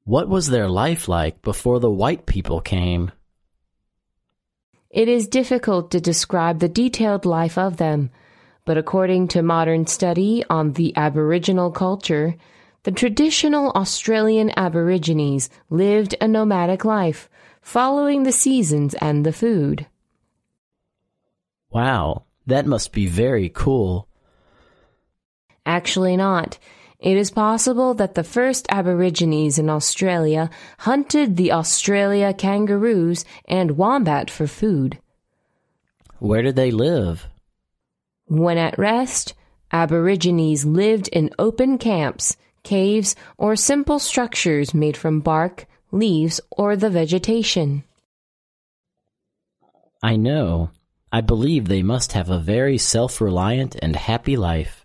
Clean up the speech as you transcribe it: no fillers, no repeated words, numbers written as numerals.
What was their life like before the white people came? It is difficult to describe the detailed life of them, but according to modern study on the Aboriginal culture, the traditional Australian Aborigines lived a nomadic life, following the seasons and the food. Wow, that must be very cool. Actually not. It is possible that the first Aborigines in Australia hunted the Australia kangaroos and wombat for food. Where did they live? When at rest, Aborigines lived in open camps, caves, or simple structures made from bark, leaves, or the vegetation. I know. I believe they must have a very self-reliant and happy life.